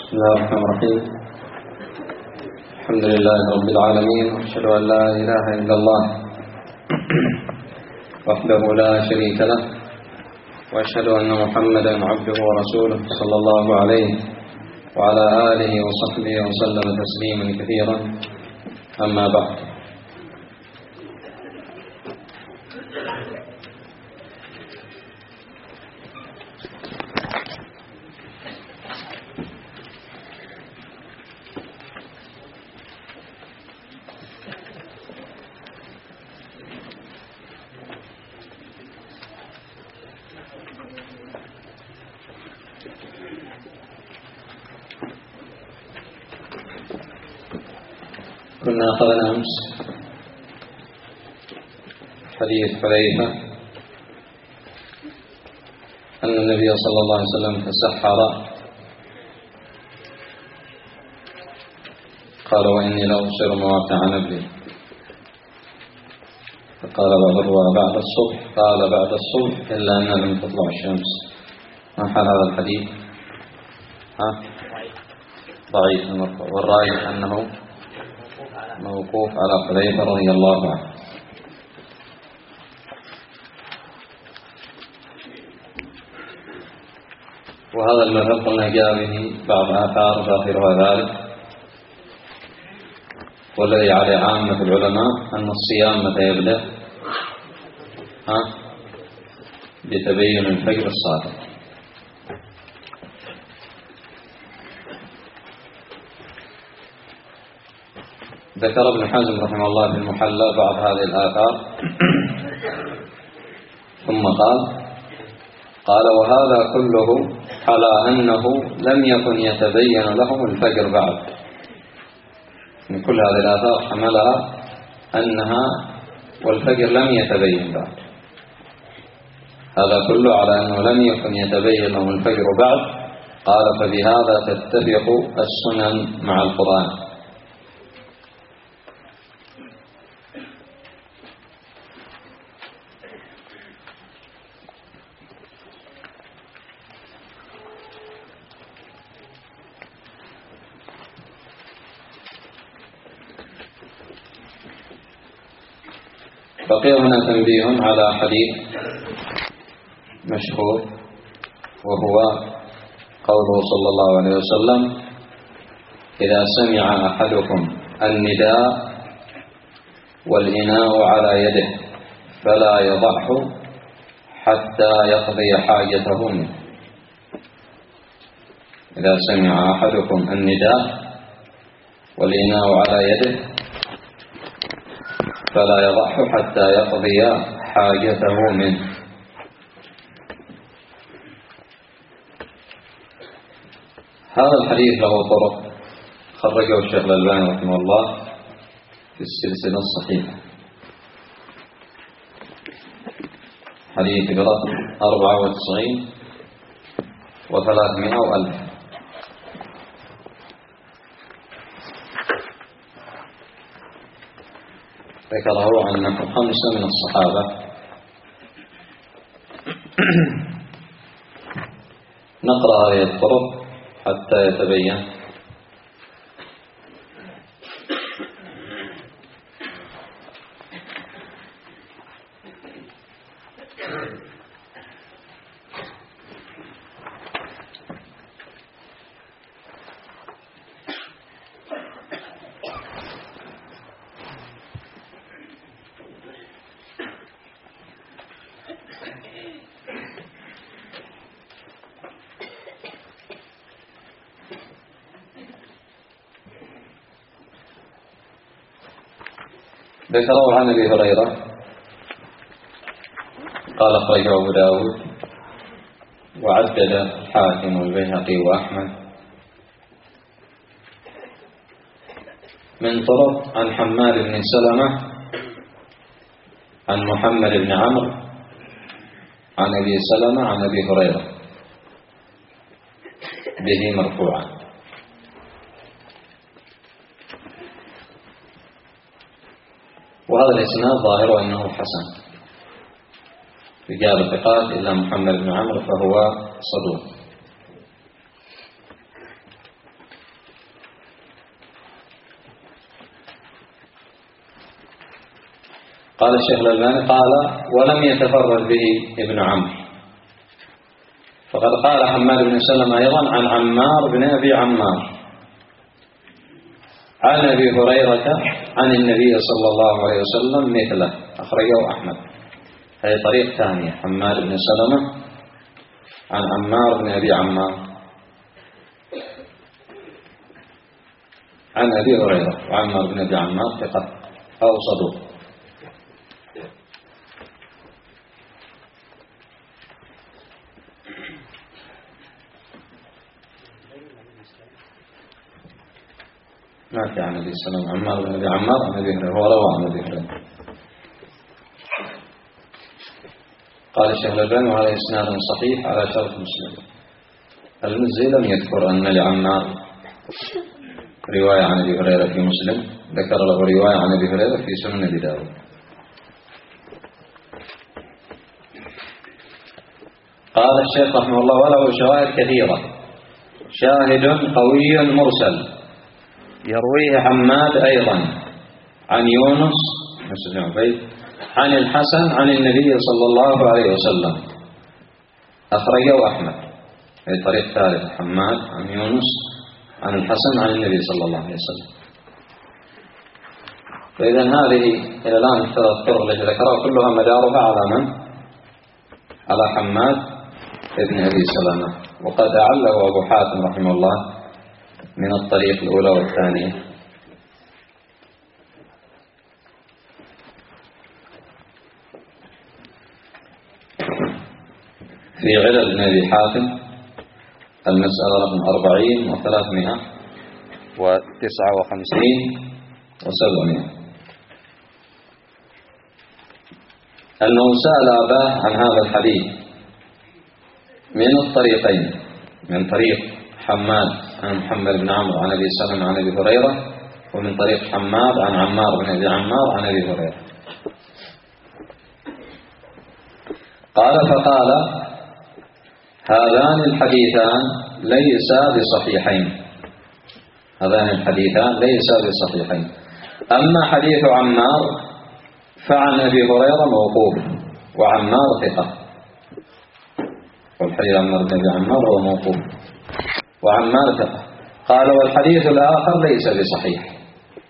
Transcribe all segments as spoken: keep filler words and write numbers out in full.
بسم الله الرحمن الرحيم. الحمد لله رب العالمين، وأشهد أن لا إله إلا الله وحده لا شريك له، وأشهد أن محمدا عبده ورسوله صلى الله عليه وعلى آله وصحبه وسلم تسليما كثيرا. أما بعد، كنا أخذنا أمس حديث حذيفة أن النبي صلى الله عليه وسلم تسحر، قال وإني لأبصر مواقع نبلي، فقال بعض الرواة بعد الصبح، قال بعد الصبح إلا أن لم تطلع الشمس. ما حال هذا الحديث؟ ها؟ ضعيف المرفوع، والراجح أنه موقوف على حذيفة رضي الله عنه. وهذا المذهب قلنا جاء به بعض آثار ظاهرها ذلك، والذي عليه عامة العلماء أن الصيام متى يبدأ؟ ها؟ بتبين الفجر الصادق. ذكر ابن حزم رحمه الله في المحلى بعض هذه الآثار، ثم قال قال وهذا كله على أنه لم يكن يتبين لهم الفجر بعد. من كل هذه الآثار حملها أنها والفجر لم يتبين بعد، هذا كله على أنه لم يكن يتبين لهم الفجر بعد. قال فبهذا تتفق السنن مع القرآن. بقي هنا تنبيه على حديث مشهور، وهو قوله صلى الله عليه وسلم إذا سمع أحدكم النداء والإناء على يده فلا يضعه حتى يقضي حاجته منه. إذا سمع أحدكم النداء والإناء على يده فلا يضعه حتى يقضي حاجته منه. هذا الحديث له طرق، خرجه الشيخ الألباني رحمه الله في السلسلة الصحيحة، حديث برقم أربعة وتسعين وثلاثمائة وألف. ذكره عن خمسة من الصحابة. نقرأ هذه الطرق حتى يتبين. ذكره عن أبي هريرة قال أخرجه أبو داود وعدد الحاكم والبيهقي وأحمد من طرق عن حماد بن سلمة عن محمد بن عمرو عن أبي سلمة عن أبي هريرة به مرفوعا. وهذا الإسناد ظاهره أنه حسن، رجال الثقات إلا محمد بن عمرو فهو صدوق. قال الشيخ الألباني قال ولم يتفرد به ابن عمرو، فقد قال حماد بن سلمة أيضا عن عمار بن أبي عمار عن أبي هريرة عن النبي صلى الله عليه وسلم مثله، أخرجه أحمد. هذه طريق ثانية، حماد بن سلمة عن عمار بن أبي عمار عن أبي هريرة، وعمار بن أبي عمار ثقة أو صدوق. ما في عن النبي صلى الله عليه وسلم عمار بن أبي عمار عن أبي هريرة، هو روى عن أبي هريرة. قال الشيخ الألباني وهذا إسناد صحيح على شرط مسلم. المزي لم يذكر أن لعمار رواية عن أبي هريرة في مسلم، ذكر له رواية عن أبي هريرة في سنن أبي داود. قال الشيخ رحمه الله وله شواهد كثيرة. شاهد قوي مرسل يرويه حماد أيضا عن يونس بن عبيد عن الحسن عن النبي صلى الله عليه وسلم، أخرجه أحمد. هذه طريق ثالث، حماد عن يونس عن الحسن عن النبي صلى الله عليه وسلم. فإذا هذه إلى الآن الثلاث طرق التي ذكرها كلها مدارها على من؟ على حماد ابن أبي سلمة، وقد أعله أبو حاتم رحمه الله من الطريق الأولى والثانية. في علل ابن أبي حاتم المسألة رقم أربعين وثلاثمائة وتسعة وخمسين وسبعمائة أنه سأل أباه عن هذا الحديث من الطريقين، من طريق حماد عن محمد بن عمرو عن أبي سلمة عن أبي هريرة، ومن طريق حماد عن عمار بن أبي عمار عن أبي هريرة. قال فقال هذان الحديثان ليسا بصحيحين، هذان الحديثان ليسا بصحيحين. أما حديث عمار فعن أبي هريرة موقوف، وعمار ثقة، والحديث عمار بن أبي عمار هو موقوف وعمار ثقة. قال والحديث الآخر ليس بصحيح.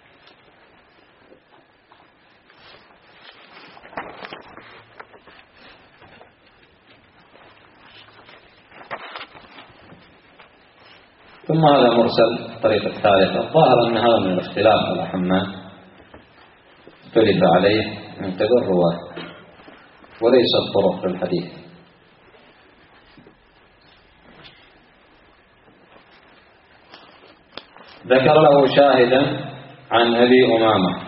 ثم هذا مرسل الطريقة الثالثة، الظاهر أن هذا من الاختلاف على حماد، اختلف عليه من قبل الرواة وليس الطرق للحديث. ذكر له شاهدا عن أبي أمامة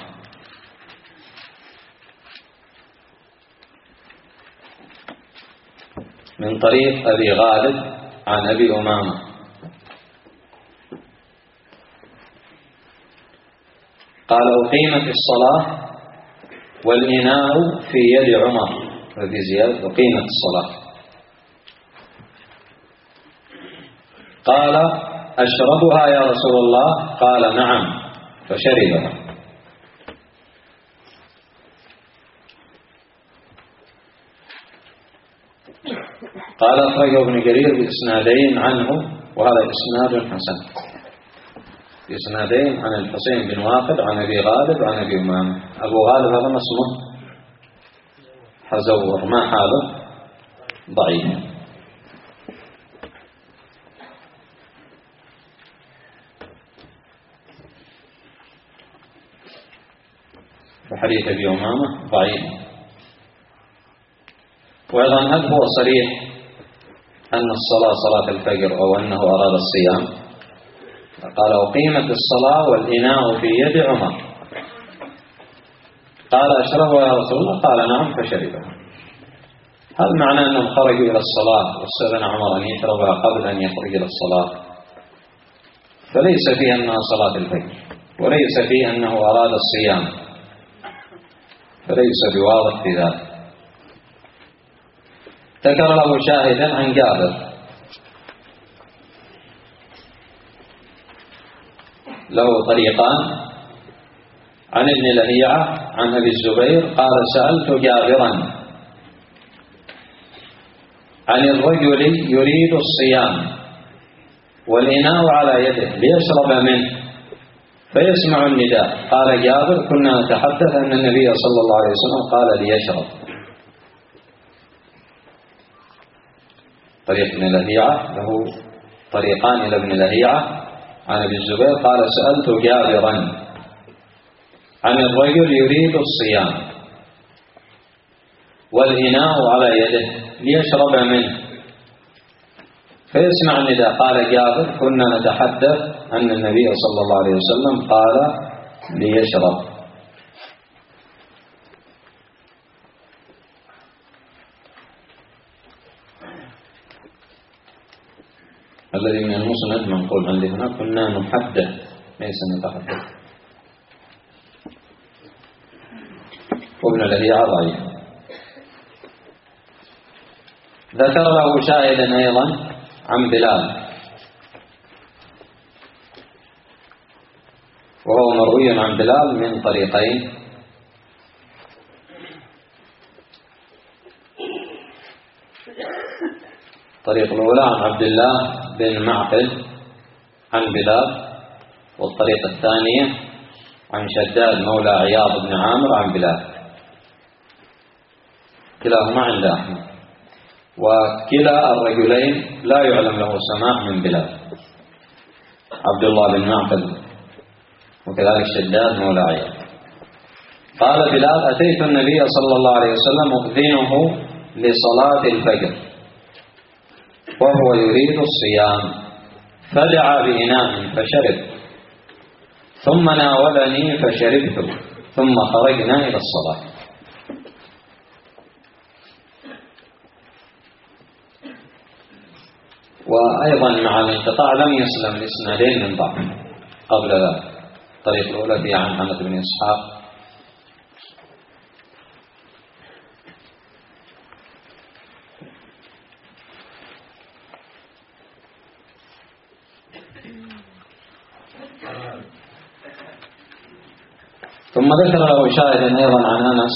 من طريق أبي غالب عن أبي أمامة قال أقيمت الصلاة والإناء في يد عمر، وفي زيادة أقيمت الصلاة. قال أشربها يا رسول الله؟ قال نعم، فشربها. قال أخرجه ابن جرير بإسنادين عنه، وهذا إسناد حسن، بإسنادين عن الحسين بن واقد عن أبي غالب عن أبي أمامة. أبو غالب هذا ما اسمه؟ حزور، ما حاله؟ ضعيف. فحديث أبي أمامة ضعيف. وأيضا هل هو صريح أن الصلاة صلاة الفجر أو أنه أراد الصيام؟ قال أقيمت الصلاة والإناء في يد عمر. قال أشربها يا رسول الله؟ قال نعم، فشربها. هل معنى أنهم خرجوا إلى الصلاة واستأذن عمر أن يشربها قبل أن يخرج إلى الصلاة؟ فليس فيه أنها صلاة الفجر، وليس فيه أنه أراد الصيام، فليس بواضح في ذلك. ذكر له شاهدا عن جابر له طريقان عن ابن لهيعة عن أبي الزبير قال سألت جابرا عن الرجل يريد الصيام والإناء على يده ليشرب منه فيسمع النداء. قال جابر كنا نتحدث أن النبي صلى الله عليه وسلم قال ليشرب. طريق ابن لهيعة له طريقان إلى ابن لهيعة عن أبي الزبير قال سألت جابرا عن الرجل يريد الصيام والإناء على يده ليشرب منه فيسمع النداء. قال جابر كنا نتحدث أن النبي صلى الله عليه وسلم قال ليشرب. الذي من المسند منقول عندي هنا كنا نحدث ليس نتحدث. وابن لهيعة ضعيف. ذكر له شاهدا أيضا عن بلال وهو مروي عن بلال من طريقين. الطريق الأولى عن عبد الله بن معقل عن بلال، والطريقة الثانية عن شداد مولى عياض بن عامر عن بلال، كلاهما عند أحمد. وكلا الرجلين لا يعلم له سماع من بلال، عبد الله بن معقل وكذلك شداد مولى عياض. قال بلال أتيت النبي صلى الله عليه وسلم أؤذنه لصلاة الفجر وهو يريد الصيام فدعا بإناء فشرب ثم ناولني فشربت ثم خرجنا إلى الصلاة. وأيضا مع الانقطاع لم يسلم الإسنادين من بعض قبل ذلك. الطريق الأولى فيها عن حمد بن إسحاق ثم ذكر له شاهدا أيضا عن أنس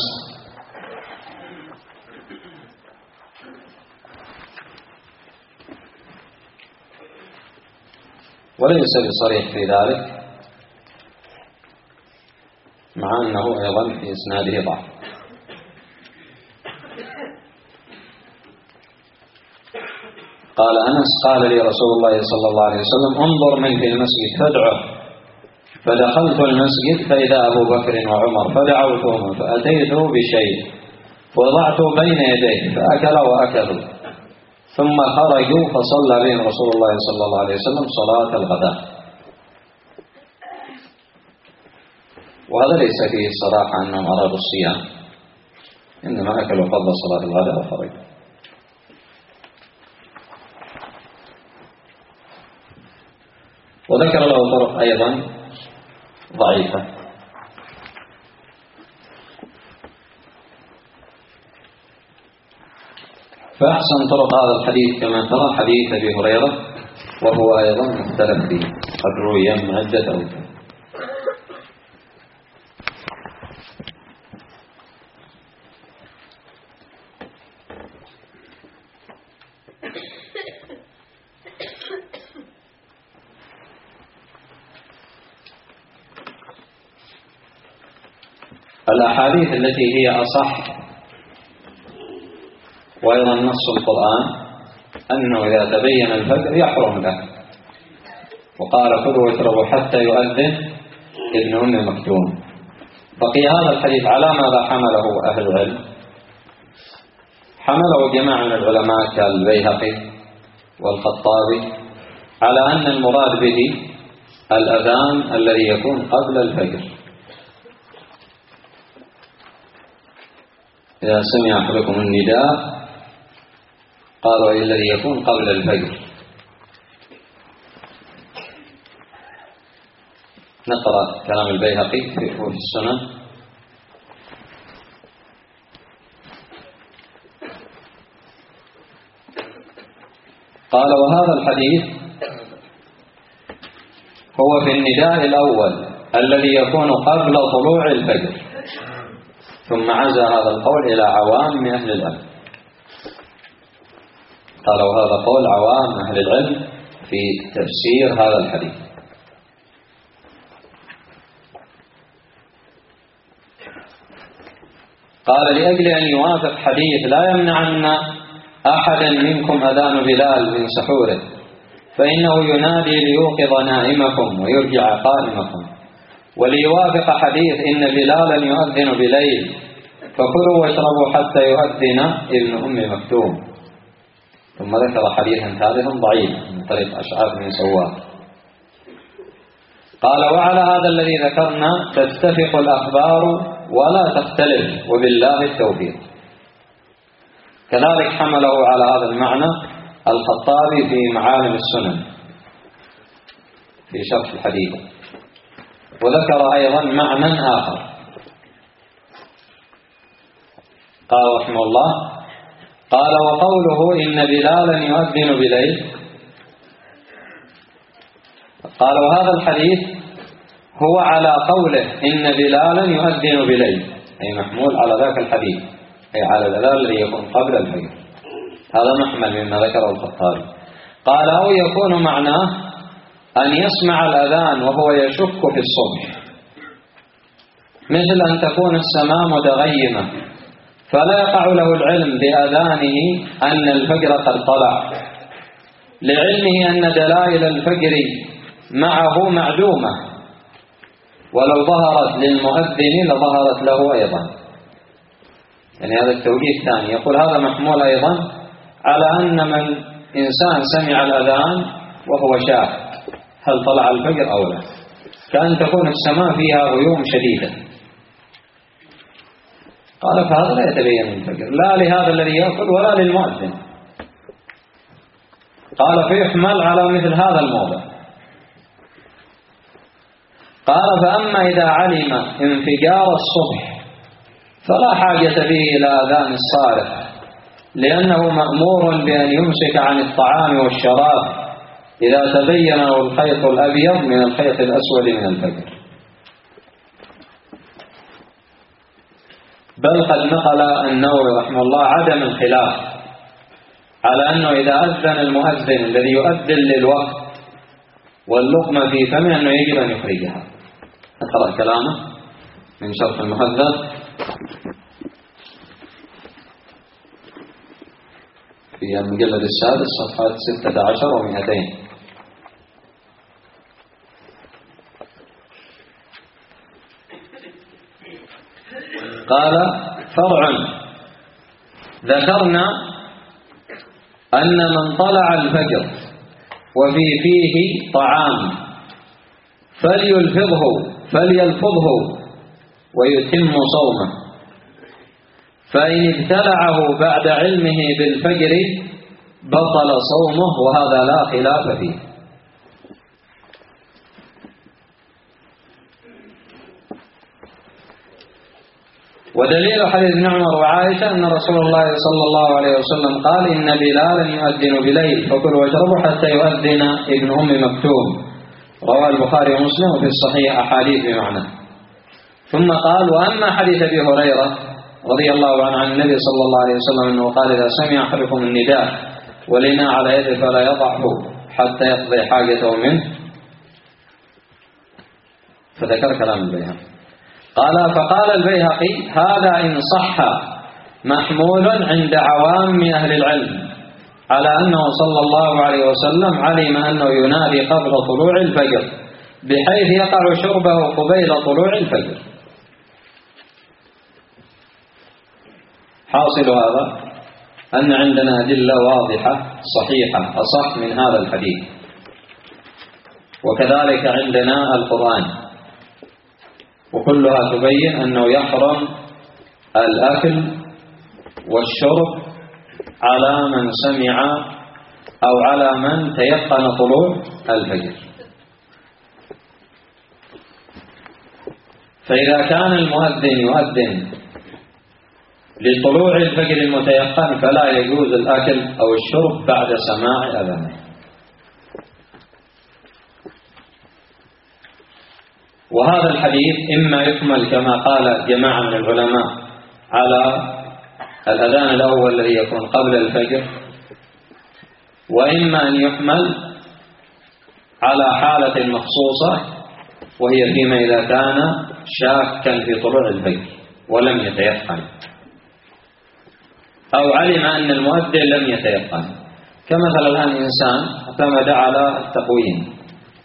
وليس بصريح في ذلك مع أنه أيضا في إسناده ضعف. قال أنس قال لي رسول الله صلى الله عليه وسلم انظر من في المسجد فادعه فدخلت المسجد فإذا أبو بكر وعمر فدعوتهما فأتيته بشيء وضعته بين يديه فأكل وأكلوا ثم خرجوا فصلى بهم رسول الله صلى الله عليه وسلم صلاة الغداء. وهذا ليس فيه صراحة أنهم أرادوا الصيام، إنما أكلوا قبل صلاة الغداء وخرجوا. وذكر له طرق أيضا ضعيفة. فأحسن طرق هذا الحديث كما ترى حديث أبي هريرة وهو أيضا مختلف فيه قد روي من عدة أوجه. الأحاديث التي هي أصح وأيضا نص القرآن أنه إذا تبين الفجر يحرم له، وقال كلوا واشربوا حتى يؤذن ابن أم مكتوم. بقي هذا الحديث على ماذا حمله أهل العلم؟ حمله جماعة من العلماء كالبيهقي والخطابي على أن المراد به الأذان الذي يكون قبل الفجر. إذا سمع أحدكم النداء قالوا الذي يكون قبل الفجر. نقرأ كلام البيهقي في السنن. قال وهذا الحديث هو في النداء الأول الذي يكون قبل طلوع الفجر، ثم عزى هذا القول إلى عوام أهل العلم. قالوا هذا قول عوام أهل العلم في تفسير هذا الحديث. قال لأجل أن يوافق حديث لا يمنعن أحدا منكم أذان بلال من سحوره فإنه ينادي ليوقظ نائمكم ويرجع قائمكم، وليوافق حديث إن بلالا يؤذن بليل فكلوا واشربوا حتى يؤذن ابن أم مكتوم. ثم ذكر حديثا ثالثا ضعيف من طريق أشعث بن سوار. قال وعلى هذا الذي ذكرنا تتفق الأخبار ولا تختلف وبالله التوفيق. كذلك حمله على هذا المعنى الخطابي في معالم السنن في شرح الحديث، وذكر أيضا معنى آخر. قال رحمه الله: قال وقوله إن بلالا يؤذن بليل، قال وهذا الحديث هو على قوله إن بلالا يؤذن بليل، أي محمول على ذاك الحديث، أي على الأذان الذي يكون قبل الفجر. هذا محمل مما ذكره الخطابي. قال أو يكون معناه أن يسمع الأذان وهو يشك في الصبح، مثل أن تكون السماء متغيمة فلا يقع له العلم بأذانه أن الفجر قد طلع، لعلمه أن دلائل الفجر معه معدومة، ولو ظهرت للمؤذن لظهرت له أيضا. يعني هذا التوجيه الثاني. يقول هذا محمول أيضا على أن من إنسان سمع الأذان وهو شاك هل طلع الفجر أو لا، كأن تكون السماء فيها غيوم شديدة. قال فهذا لا يتبين الفجر لا لهذا الذي يأكل ولا للمؤذن. قال فيحمل على مثل هذا الموضع. قال فأما إذا علم انفجار الصبح فلا حاجة به إلى أذان الصارخ، لأنه مأمور بأن يمسك عن الطعام والشراب إذا تبين له الخيط الأبيض من الخيط الأسود من الفجر. بل قد نقل النووي رحمه الله عدم الخلاف على أنه إذا أذن المؤذن الذي يؤذن للوقت واللقمة في فمه أنه يجب أن يخرجها. أقرأ كلامه من شرح المهذب في المجلد السادس صفحات ستة عشر ومئتين. قال فرع: ذكرنا أن من طلع الفجر وفي فيه طعام فليلفظه فليلفظه ويتم صومه، فإن ابتلعه بعد علمه بالفجر بطل صومه، وهذا لا خلاف فيه. ودليل حديث ابن عمر وعائشة أن رسول الله صلى الله عليه وسلم قال إن بلالا يؤذن بليل فكلوا واشربوا حتى يؤذن ابن أم مكتوم، رواه البخاري ومسلم وفي الصحيح أحاديث بمعنى. ثم قال وأما حديث أبي هريرة رضي الله عنه عن النبي صلى الله عليه وسلم أنه قال إذا سمع أحدكم النداء والإناء على يده فلا يضعه حتى يقضي حاجته منه، فذكر كلام البيهقي. قال فقال البيهقي هذا إن صح محمول عند عوام أهل العلم على أنه صلى الله عليه وسلم علم أنه ينادي قبل طلوع الفجر بحيث يقع شربه قبيل طلوع الفجر. حاصل هذا أن عندنا أدلة واضحة صحيحة أصح من هذا الحديث، وكذلك عندنا القرآن، وكلها تبين أنه يحرم الأكل والشرب على من سمع أو على من تيقن طلوع الفجر. فإذا كان المؤذن يؤذن لطلوع الفجر المتيقن فلا يجوز الأكل أو الشرب بعد سماع أذانه. وهذا الحديث إما يكمل كما قال جماعة من العلماء على الأذان الأول الذي يكون قبل الفجر، وإما أن يحمل على حالة مخصوصة وهي فيما إذا كان شاكا في طلوع الفجر ولم يتيقن، أو علم أن المؤذن لم يتيقن، كمثل الآن إنسان اعتمد على التقويم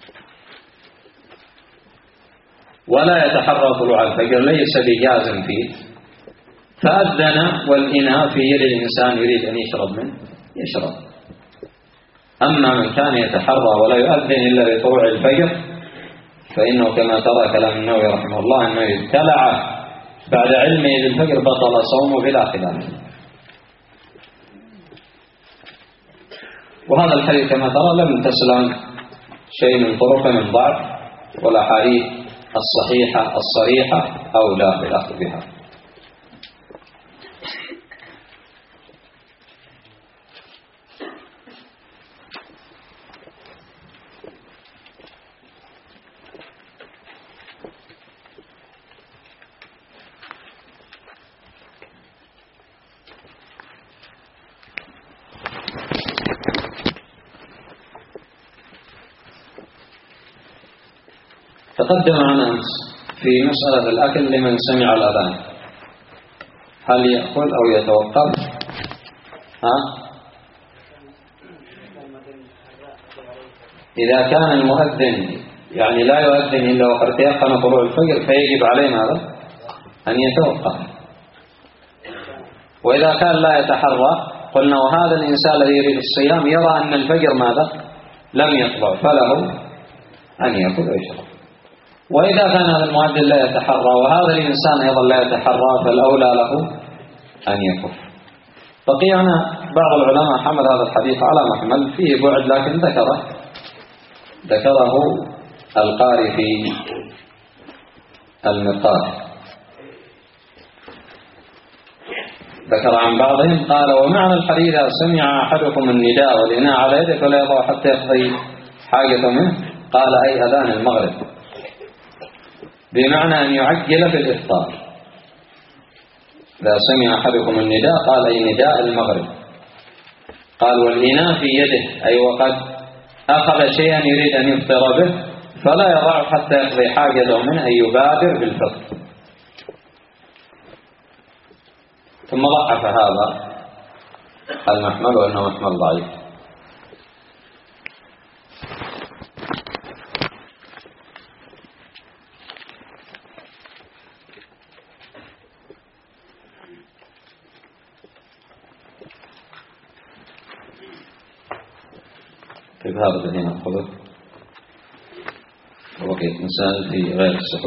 ولا يتحرى طلوع الفجر، ليس بجازم فيه، فأذن والإناء في يد الإنسان يريد أن يشرب منه يشرب. أما من كان يتحرى ولا يؤذن إلا لطلوع الفجر فإنه كما ترى كلام النووي رحمه الله أنه ابتلع بعد علمه بالفجر بطل صومه بلا خلاف. وهذا الحديث كما ترى لم تسلم شيء من طرق من ضعف، والأحاديث الصحيحة الصريحة أولى بالأخذ بها. تقدم معنا أمس في مسألة الأكل لمن سمع الأذان، هل يأكل أو يتوقف؟ ها؟ إذا كان المؤذن يعني لا يؤذن إلا وقد تيقن طلوع الفجر فيجب عليه ماذا؟ أن يتوقف. وإذا كان لا يتحرى قلنا وهذا الإنسان الذي يريد الصيام يرى أن الفجر ماذا؟ لم يطلع، فله أن يأكل ويشرب. وإذا كان هذا المؤذن لا يتحرى وهذا الإنسان أيضا لا يتحرى فالأولى له أن يكف. بقي هنا بعض العلماء حمل هذا الحديث على محمل فيه بعد، لكن ذكره ذكره القاري في المرقاة، ذكر عن بعضهم قال ومعنى الحديث سمع أحدكم النداء والإناء على يده فلا يضع حتى يقضي حاجة منه، قال أي أذان المغرب، بمعنى أن يعجل في الإفطار. إذا سمع أحدكم النداء قال أي نداء المغرب. قال والإناء في يده أي وقد أخذ شيئا يريد أن يفطر به فلا يضع حتى يقضي حاجته منه، أي يبادر بالفطر. ثم ضعف هذا المحمل وأنه محمل ضعيف. كيف هذا الذي نأخذه؟ وبقيت مسائل في غير السحور.